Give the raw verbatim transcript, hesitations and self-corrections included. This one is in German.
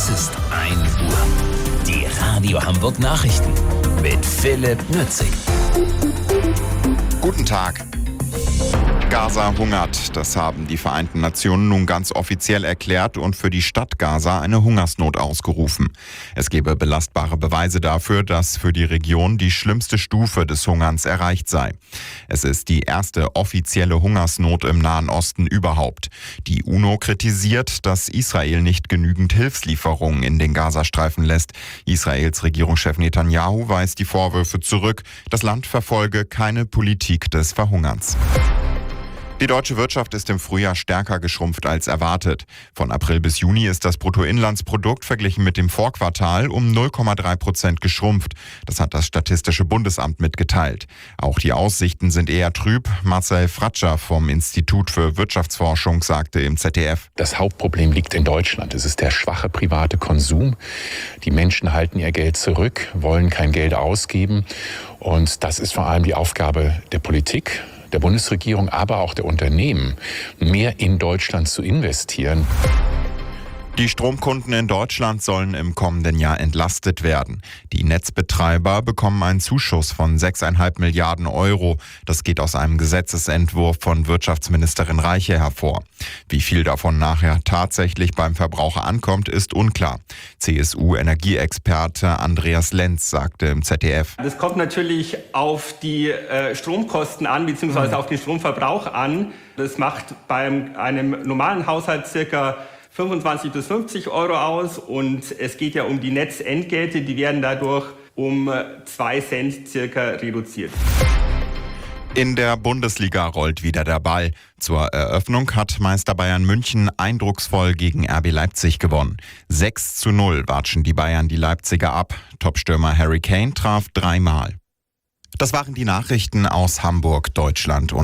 Es ist ein Uhr. Die Radio Hamburg Nachrichten mit Philipp Nützig. Guten Tag. Gaza hungert. Das haben die Vereinten Nationen nun ganz offiziell erklärt und für die Stadt Gaza eine Hungersnot ausgerufen. Es gebe belastbare Beweise dafür, dass für die Region die schlimmste Stufe des Hungerns erreicht sei. Es ist die erste offizielle Hungersnot im Nahen Osten überhaupt. Die UNO kritisiert, dass Israel nicht genügend Hilfslieferungen in den Gazastreifen lässt. Israels Regierungschef Netanyahu weist die Vorwürfe zurück. Das Land verfolge keine Politik des Verhungerns. Die deutsche Wirtschaft ist im Frühjahr stärker geschrumpft als erwartet. Von April bis Juni ist das Bruttoinlandsprodukt verglichen mit dem Vorquartal um null Komma drei Prozent geschrumpft. Das hat das Statistische Bundesamt mitgeteilt. Auch die Aussichten sind eher trüb. Marcel Fratscher vom Institut für Wirtschaftsforschung sagte im Z D F: Das Hauptproblem liegt in Deutschland. Es ist der schwache private Konsum. Die Menschen halten ihr Geld zurück, wollen kein Geld ausgeben. Und das ist vor allem die Aufgabe der Politik, der Bundesregierung, aber auch der Unternehmen, mehr in Deutschland zu investieren. Die Stromkunden in Deutschland sollen im kommenden Jahr entlastet werden. Die Netzbetreiber bekommen einen Zuschuss von sechs Komma fünf Milliarden Euro. Das geht aus einem Gesetzesentwurf von Wirtschaftsministerin Reiche hervor. Wie viel davon nachher tatsächlich beim Verbraucher ankommt, ist unklar. C S U-Energieexperte Andreas Lenz sagte im Z D F: Das kommt natürlich auf die äh, Stromkosten an, beziehungsweise auf den Stromverbrauch an. Das macht bei einem normalen Haushalt circa fünfundzwanzig bis fünfzig Euro aus, und es geht ja um die Netzentgelte, die werden dadurch um zwei Cent circa reduziert. In der Bundesliga rollt wieder der Ball. Zur Eröffnung hat Meister Bayern München eindrucksvoll gegen R B Leipzig gewonnen. sechs zu null watschen die Bayern die Leipziger ab. Topstürmer Harry Kane traf dreimal. Das waren die Nachrichten aus Hamburg, Deutschland und